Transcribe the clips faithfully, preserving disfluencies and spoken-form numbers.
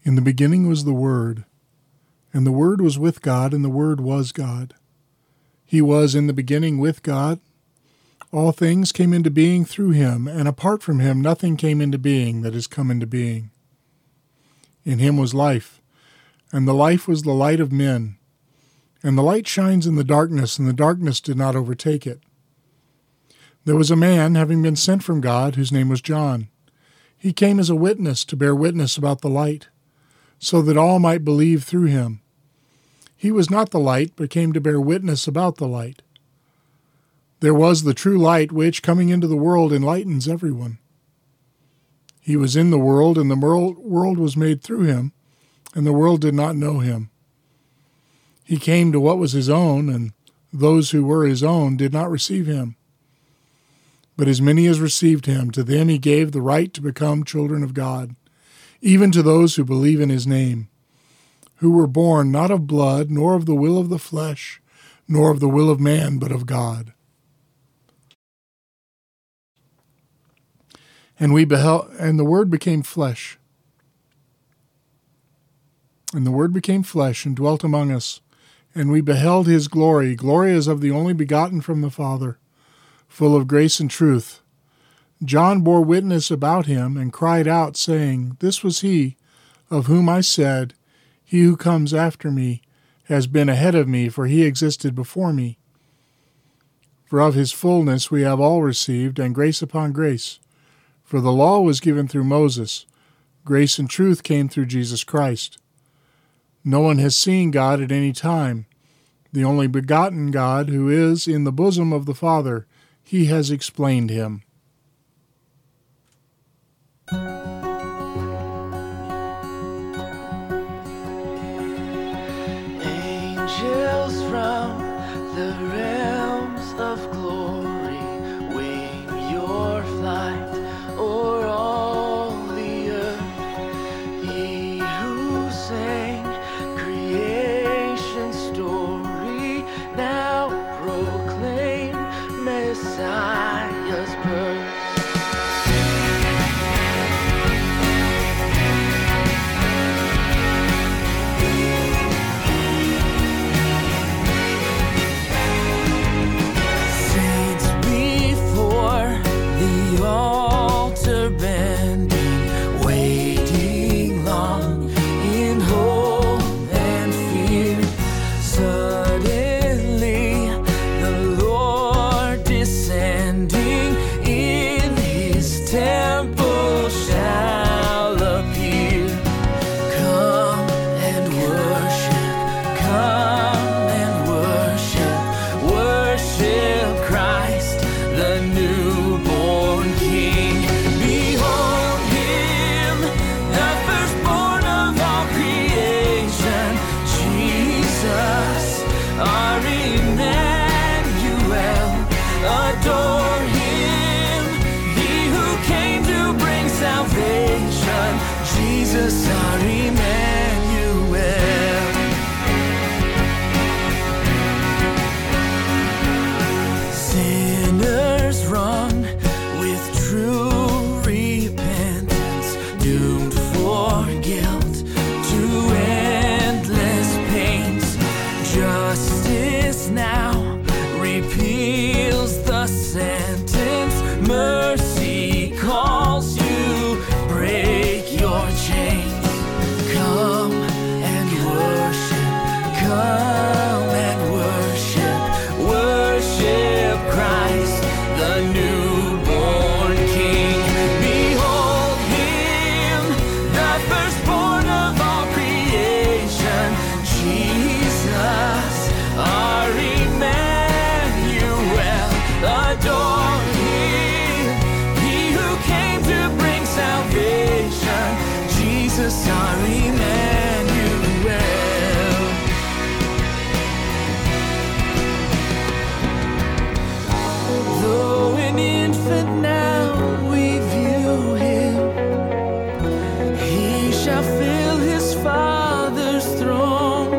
In the beginning was the Word, and the Word was with God, and the Word was God. He was in the beginning with God. All things came into being through him, and apart from him nothing came into being that has come into being. In him was life, and the life was the light of men. And the light shines in the darkness, and the darkness did not overtake it. There was a man having been sent from God, whose name was John. He came as a witness to bear witness about the light, so that all might believe through him. He was not the light, but came to bear witness about the light. There was the true light, which, coming into the world, enlightens everyone. He was in the world, and the world was made through him, and the world did not know him. He came to what was his own, and those who were his own did not receive him. But as many as received him, to them he gave the right to become children of God, even to those who believe in his name, who were born not of blood, nor of the will of the flesh, nor of the will of man, but of God. And we beheld, and the Word became flesh. And the Word became flesh and dwelt among us. And we beheld his glory, glory as of the only begotten from the Father, full of grace and truth. John bore witness about him and cried out, saying, This was he, of whom I said, He who comes after me has been ahead of me, for he existed before me. For of his fullness we have all received, and grace upon grace. For the law was given through Moses. Grace and truth came through Jesus Christ. No one has seen God at any time. The only begotten God, who is in the bosom of the Father, he has explained him. Angels from the realms of glory wing your flight o'er all the earth. He who sang creation's story now proclaim Messiah's birth. Saints before the altar bending, waiting long in hope and fear. Suddenly the Lord descending in his temple shall appear. Come and worship, come and worship, worship Christ, the newborn King. Behold him, the firstborn of all creation, Jesus, our Emmanuel. Adore him, he who came to bring salvation, Jesus, our Emmanuel. Sinners wrong with true repentance, doomed for guilt to endless pains. Justice now repeals the sentence. Mercy calls you, break your chains. Come and worship, come and worship, worship Christ, the newborn King. Behold him, the firstborn of all creation, Jesus, our Emmanuel. Adore him, he who came to bring salvation, Jesus, our Emmanuel. Though an infant now we view him, he shall fill his Father's throne.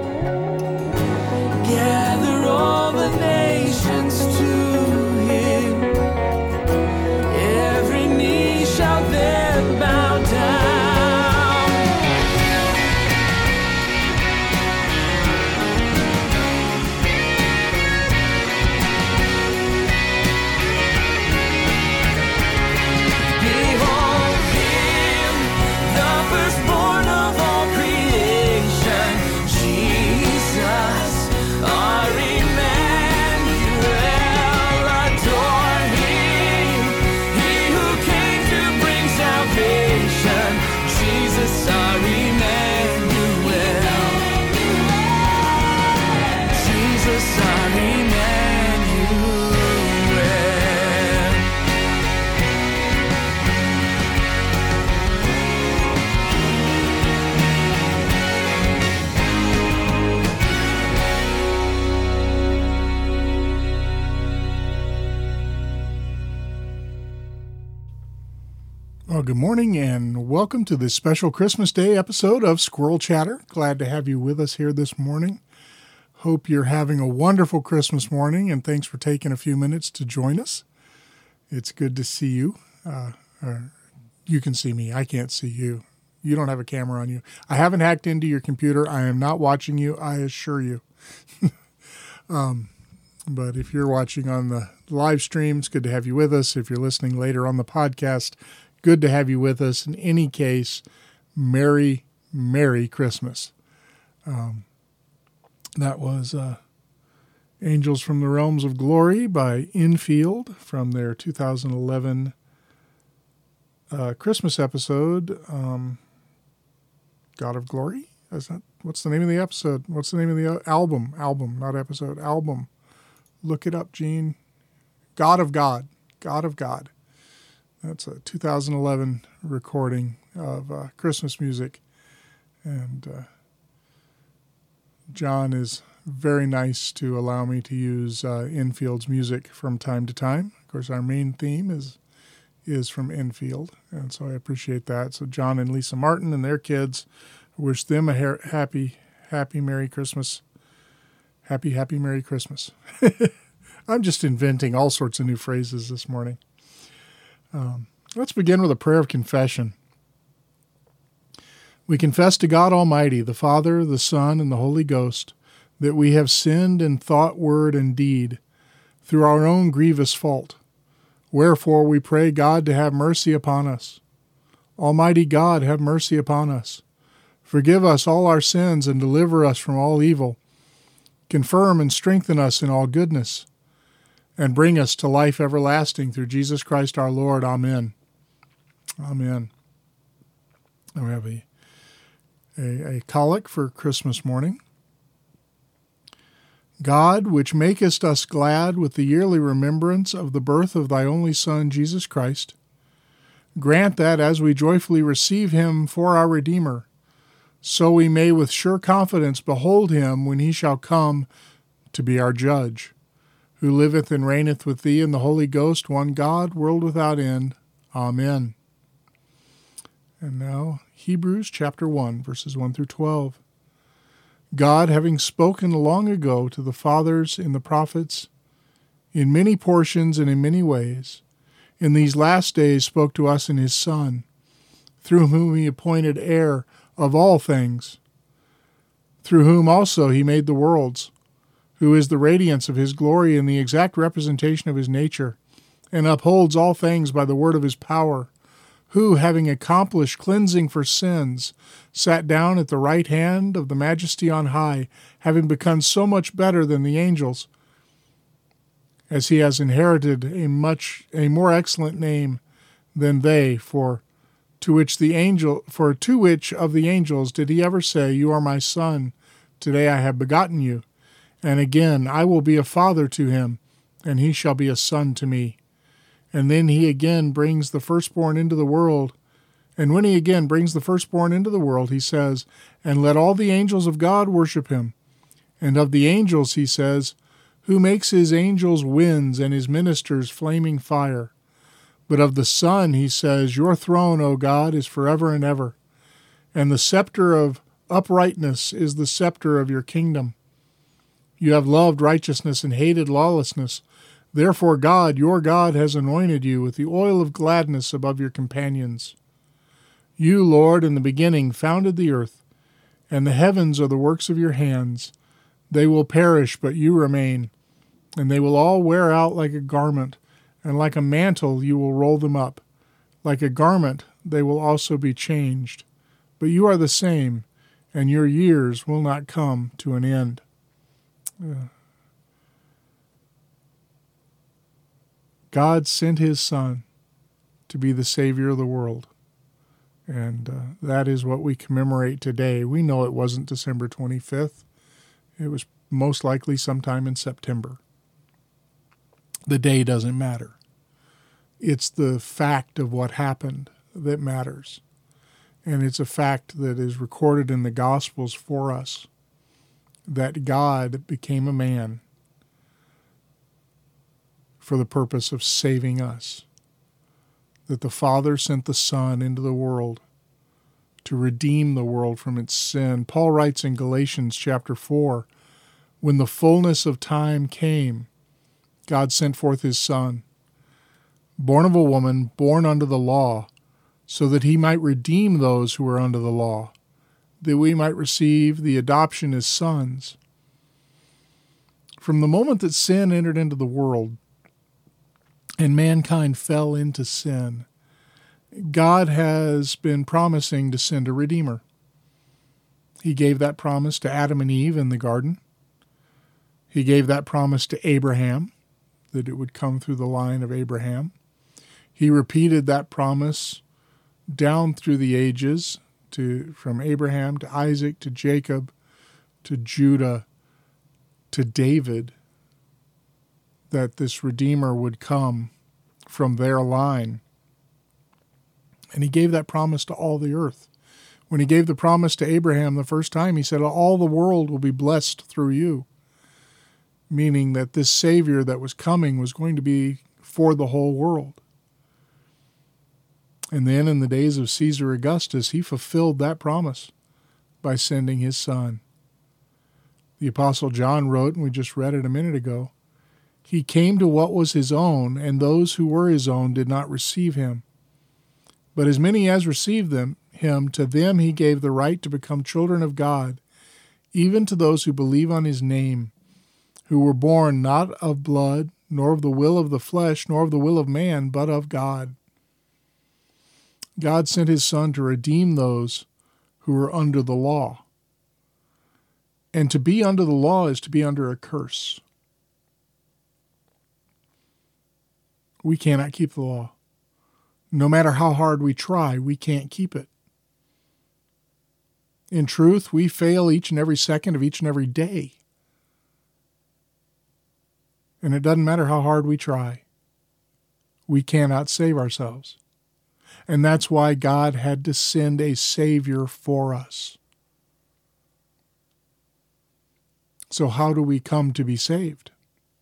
Gather all the nations to him. Every knee shall then bow down. Well, good morning and welcome to this special Christmas Day episode of Squirrel Chatter. Glad to have you with us here this morning. Hope you're having a wonderful Christmas morning, and thanks for taking a few minutes to join us. It's good to see you. Uh, or you can see me. I can't see you. You don't have a camera on you. I haven't hacked into your computer. I am not watching you, I assure you. um, but if you're watching on the live stream, it's good to have you with us. If you're listening later on the podcast, good to have you with us. In any case, Merry, Merry Christmas. Um, that was uh, Angels from the Realms of Glory by Infield from their two thousand eleven uh, Christmas episode, um, God of Glory? Is that, what's the name of the episode? What's the name of the album? Album, not episode. Album. Look it up, Gene. God of God. God of God. That's a two thousand eleven recording of uh, Christmas music. And uh, John is very nice to allow me to use uh, Infield's music from time to time. Of course, our main theme is is from Infield, and so I appreciate that. So John and Lisa Martin and their kids, wish them a ha- happy, happy Merry Christmas. Happy, happy Merry Christmas. I'm just inventing all sorts of new phrases this morning. Um, let's begin with a prayer of confession. We confess to God Almighty, the Father, the Son, and the Holy Ghost, that we have sinned in thought, word, and deed, through our own grievous fault. Wherefore we pray God to have mercy upon us. Almighty God, have mercy upon us. Forgive us all our sins and deliver us from all evil. Confirm and strengthen us in all goodness, and bring us to life everlasting through Jesus Christ our Lord. Amen. Amen. We have a, a, a collect for Christmas morning. God, which makest us glad with the yearly remembrance of the birth of thy only Son, Jesus Christ, grant that as we joyfully receive him for our Redeemer, so we may with sure confidence behold him when he shall come to be our judge, who liveth and reigneth with thee in the Holy Ghost, one God, world without end. Amen. And now, Hebrews chapter one, verses one through twelve. God, having spoken long ago to the fathers in the prophets, in many portions and in many ways, in these last days spoke to us in his Son, through whom he appointed heir of all things, through whom also he made the worlds, who is the radiance of his glory and the exact representation of his nature, and upholds all things by the word of his power, who, having accomplished cleansing for sins, sat down at the right hand of the Majesty on high, having become so much better than the angels, as he has inherited a much a more excellent name than they, for to which the angel for to which of the angels did he ever say, You are my son, today I have begotten you. And again, I will be a father to him, and he shall be a son to me. And then he again brings the firstborn into the world. And when he again brings the firstborn into the world, he says, And let all the angels of God worship him. And of the angels, he says, Who makes his angels winds and his ministers flaming fire. But of the Son, he says, Your throne, O God, is forever and ever. And the scepter of uprightness is the scepter of your kingdom. You have loved righteousness and hated lawlessness. Therefore God, your God, has anointed you with the oil of gladness above your companions. You, Lord, in the beginning founded the earth, and the heavens are the works of your hands. They will perish, but you remain, and they will all wear out like a garment, and like a mantle you will roll them up. Like a garment they will also be changed. But you are the same, and your years will not come to an end. Uh, God sent his Son to be the Savior of the world. And uh, that is what we commemorate today. We know it wasn't December twenty-fifth. It was most likely sometime in September. The day doesn't matter. It's the fact of what happened that matters. And it's a fact that is recorded in the Gospels for us, that God became a man for the purpose of saving us. that the Father sent the Son into the world to redeem the world from its sin. Paul writes in Galatians chapter four, when the fullness of time came, God sent forth his Son, born of a woman, born under the law, so that he might redeem those who were under the law, that we might receive the adoption as sons. From the moment that sin entered into the world and mankind fell into sin, God has been promising to send a Redeemer. He gave that promise to Adam and Eve in the garden. He gave that promise to Abraham, that it would come through the line of Abraham. He repeated that promise down through the ages, to from Abraham to Isaac to Jacob to Judah to David, that this Redeemer would come from their line. And he gave that promise to all the earth. When he gave the promise to Abraham the first time, he said, all the world will be blessed through you, meaning that this Savior that was coming was going to be for the whole world. And then in the days of Caesar Augustus, he fulfilled that promise by sending his Son. The Apostle John wrote, and we just read it a minute ago, he came to what was his own, and those who were his own did not receive him. But as many as received them, him, to them he gave the right to become children of God, even to those who believe on his name, who were born not of blood, nor of the will of the flesh, nor of the will of man, but of God. God sent his Son to redeem those who were under the law. And to be under the law is to be under a curse. We cannot keep the law. No matter how hard we try, we can't keep it. In truth, we fail each and every second of each and every day. And it doesn't matter how hard we try. We cannot save ourselves. And that's why God had to send a Savior for us. So how do we come to be saved?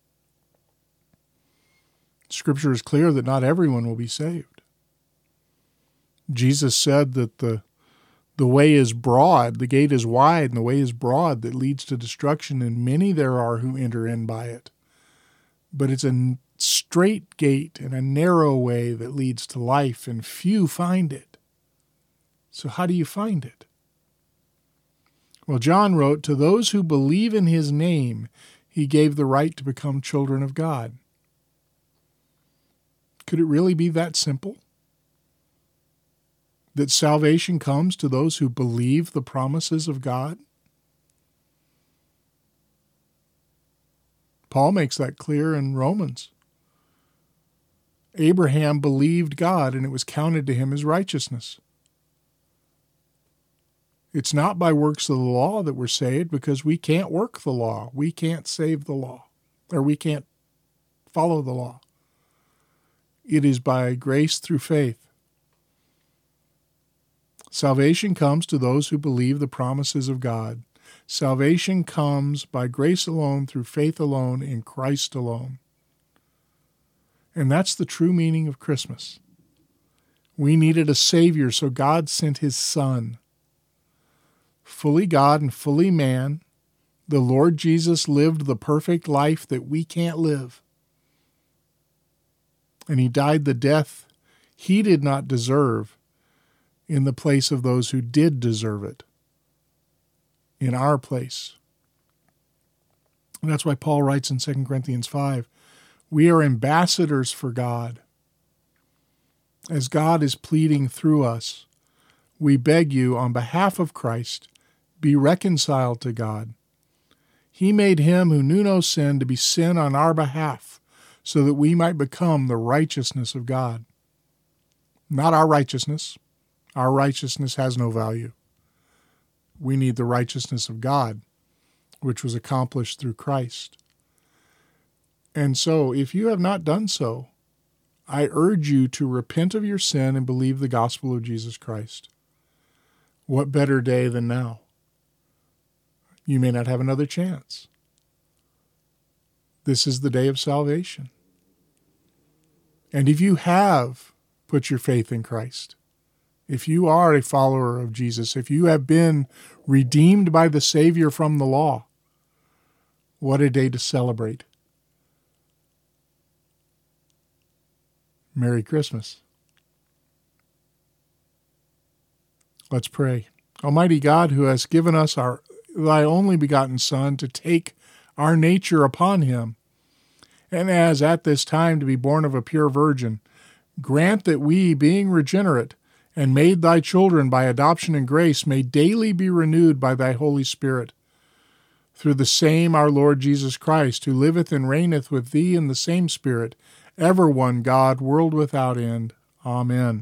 Scripture is clear that not everyone will be saved. Jesus said that the, the way is broad, the gate is wide, and the way is broad that leads to destruction, and many there are who enter in by it. But it's a straight gate and a narrow way that leads to life, and few find it. So how do you find it? Well, John wrote, to those who believe in his name, he gave the right to become children of God. Could it really be that simple? That salvation comes to those who believe the promises of God? Paul makes that clear in Romans. Abraham believed God, and it was counted to him as righteousness. It's not by works of the law that we're saved, because we can't work the law. We can't save the law, or we can't follow the law. It is by grace through faith. Salvation comes to those who believe the promises of God. Salvation comes by grace alone, through faith alone, in Christ alone. And that's the true meaning of Christmas. We needed a Savior, so God sent his Son. Fully God and fully man, the Lord Jesus lived the perfect life that we can't live. And he died the death he did not deserve in the place of those who did deserve it, in our place. And that's why Paul writes in Second Corinthians five, we are ambassadors for God. As God is pleading through us, we beg you on behalf of Christ, be reconciled to God. He made him who knew no sin to be sin on our behalf, so that we might become the righteousness of God. Not our righteousness. Our righteousness has no value. We need the righteousness of God, which was accomplished through Christ. And so, if you have not done so, I urge you to repent of your sin and believe the gospel of Jesus Christ. What better day than now? You may not have another chance. This is the day of salvation. And if you have put your faith in Christ. If you are a follower of Jesus, if you have been redeemed by the Savior from the law, what a day to celebrate. Merry Christmas. Let's pray. Almighty God, who has given us our thy only begotten Son to take our nature upon him, and as at this time to be born of a pure virgin, grant that we, being regenerate and made thy children by adoption and grace, may daily be renewed by thy Holy Spirit, through the same our Lord Jesus Christ, who liveth and reigneth with thee in the same Spirit, ever one God, world without end. Amen.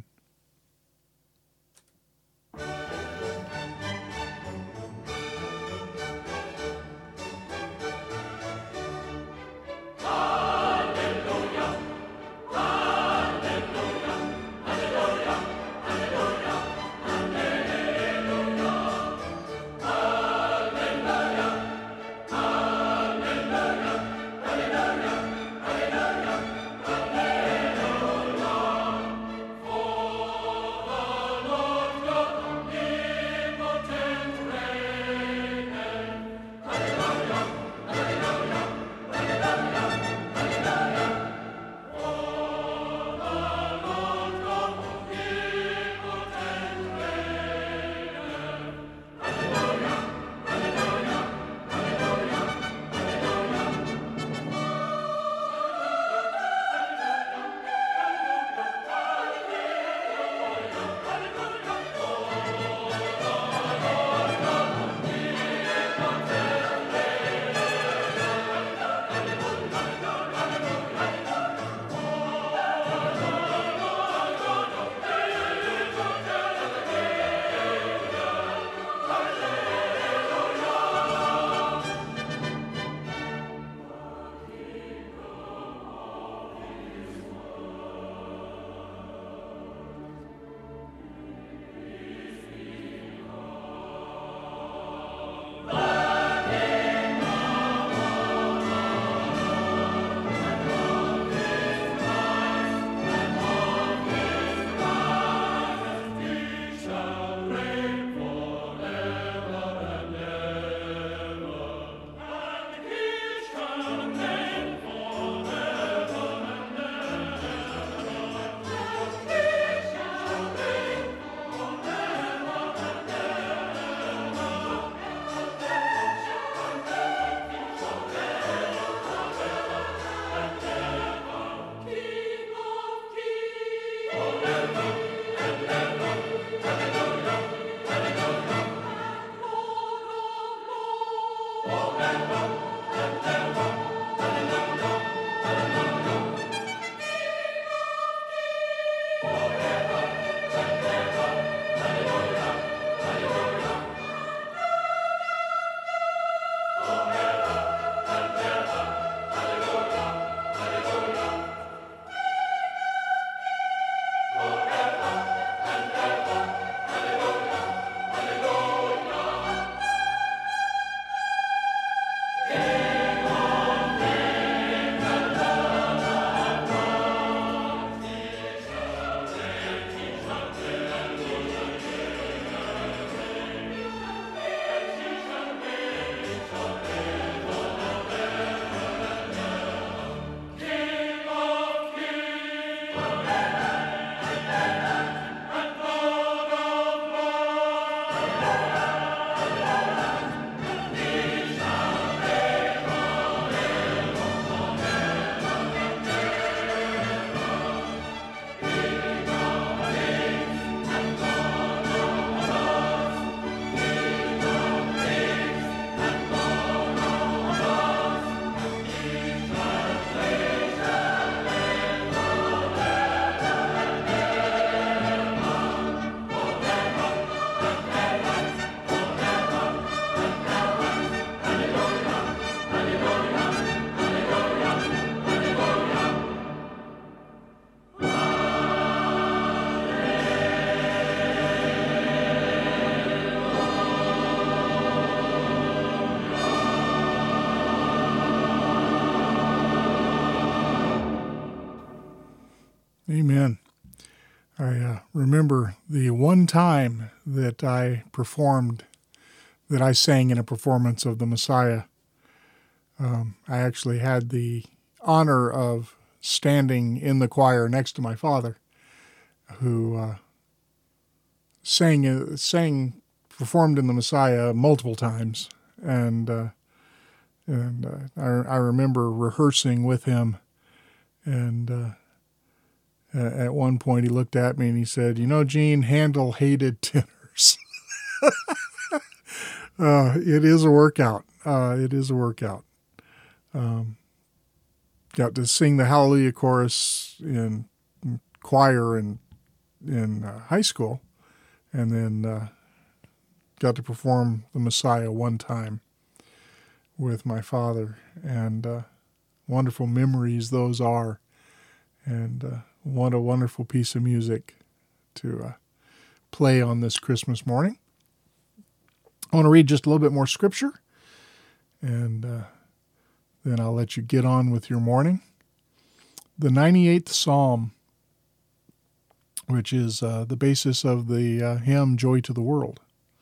Amen. I uh, remember the one time that I performed, that I sang in a performance of the Messiah. Um, I actually had the honor of standing in the choir next to my father, who uh, sang, uh, sang, performed in the Messiah multiple times, and uh, and uh, I, I remember rehearsing with him, and uh, at one point he looked at me and he said, "You know, Gene, Handel hated tenors." uh, it is a workout. Uh, it is a workout. Um, got to sing the Hallelujah chorus in choir in in uh, high school, and then uh, got to perform the Messiah one time with my father, and uh, wonderful memories those are, and uh, what a wonderful piece of music to uh, play on this Christmas morning. I want to read just a little bit more scripture, and uh, then I'll let you get on with your morning. The ninety-eighth Psalm, which is uh, the basis of the uh, hymn Joy to the World.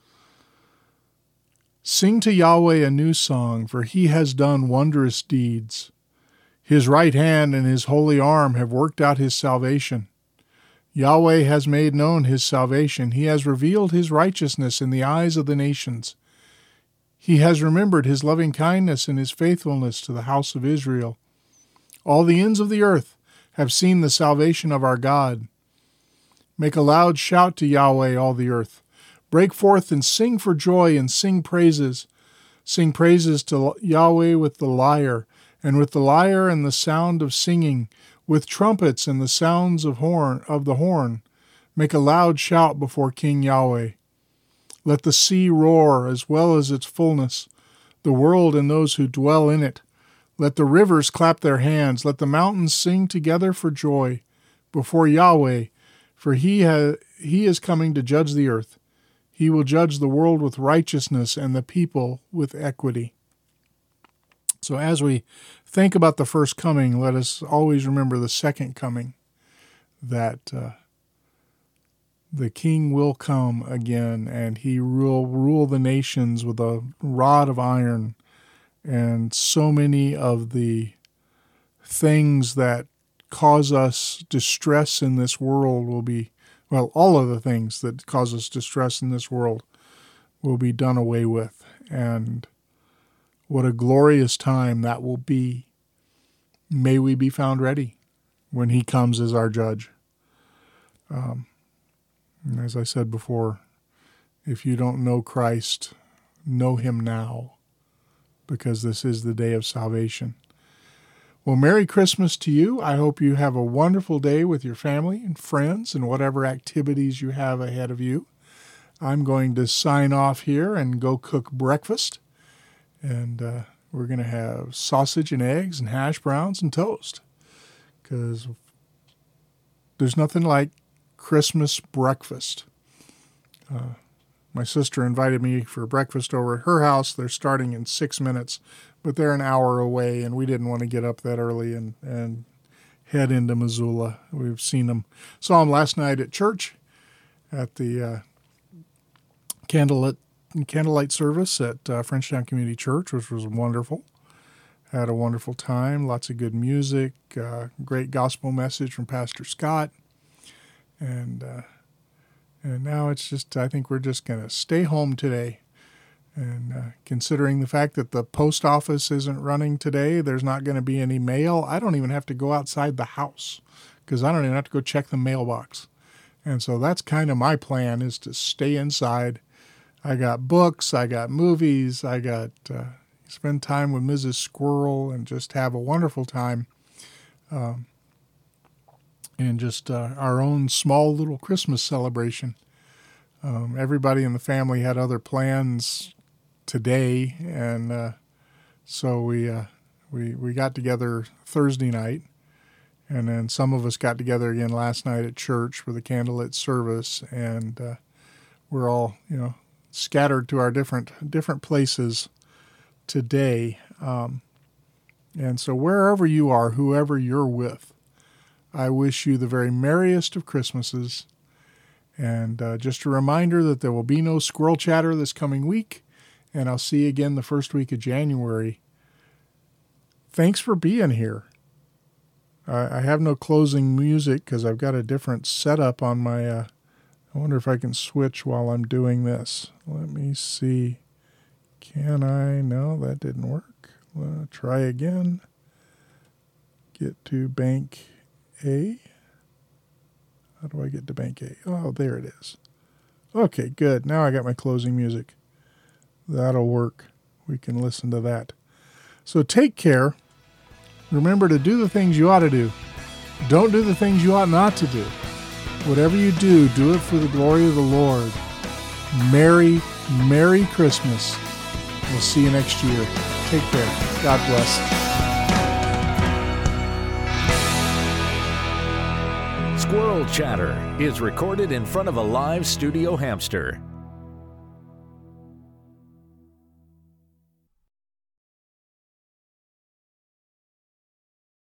Sing to Yahweh a new song, for he has done wondrous deeds. His right hand and his holy arm have worked out his salvation. Yahweh has made known his salvation. He has revealed his righteousness in the eyes of the nations. He has remembered his loving kindness and his faithfulness to the house of Israel. All the ends of the earth have seen the salvation of our God. Make a loud shout to Yahweh, all the earth. Break forth and sing for joy and sing praises. Sing praises to Yahweh with the lyre, and with the lyre and the sound of singing, with trumpets and the sounds of horn of the horn. Make a loud shout before King Yahweh. Let the sea roar as well as its fullness, the world and those who dwell in it. Let the rivers clap their hands. Let the mountains sing together for joy before Yahweh, for he, ha- he is coming to judge the earth. He will judge the world with righteousness and the people with equity. So as we think about the first coming, let us always remember the second coming, that uh, the King will come again, and he will rule the nations with a rod of iron, and so many of the things that cause us distress in this world will be, well, all of the things that cause us distress in this world will be done away with, and what a glorious time that will be. May we be found ready when he comes as our judge. Um, as I said before, if you don't know Christ, know him now, because this is the day of salvation. Well, Merry Christmas to you. I hope you have a wonderful day with your family and friends and whatever activities you have ahead of you. I'm going to sign off here and go cook breakfast. And uh, we're going to have sausage and eggs and hash browns and toast, because there's nothing like Christmas breakfast. Uh, my sister invited me for breakfast over at her house. They're starting in six minutes, but they're an hour away, and we didn't want to get up that early and, and head into Missoula. We've seen them, saw them last night at church at the uh, candlelit candlelight service at uh, Frenchtown Community Church, which was wonderful. Had a wonderful time, lots of good music, uh, great gospel message from Pastor Scott. And uh, and now it's just, I think we're just going to stay home today. And uh, considering the fact that the post office isn't running today, there's not going to be any mail. I don't even have to go outside the house, because I don't even have to go check the mailbox. And so that's kind of my plan, is to stay inside. I got books, I got movies, I got uh, spend time with Missus Squirrel and just have a wonderful time. Um, and just uh, our own small little Christmas celebration. Um, everybody in the family had other plans today, and uh, so we uh, we we got together Thursday night, and then some of us got together again last night at church for the candlelit service, and uh, we're all, you know, scattered to our different different places today. Um, and so wherever you are, whoever you're with, I wish you the very merriest of Christmases. And uh, just a reminder that there will be no squirrel chatter this coming week, and I'll see you again the first week of January. Thanks for being here. I, I have no closing music because I've got a different setup on my... Uh, I wonder if I can switch while I'm doing this. Let me see. Can I? No, that didn't work. Uh, try again. Get to bank A. How do I get to bank A? Oh, there it is. Okay, good. Now I got my closing music. That'll work. We can listen to that. So take care. Remember to do the things you ought to do. Don't do the things you ought not to do. Whatever you do, do it for the glory of the Lord. Merry, Merry Christmas. We'll see you next year. Take care. God bless. Squirrel Chatter is recorded in front of a live studio hamster.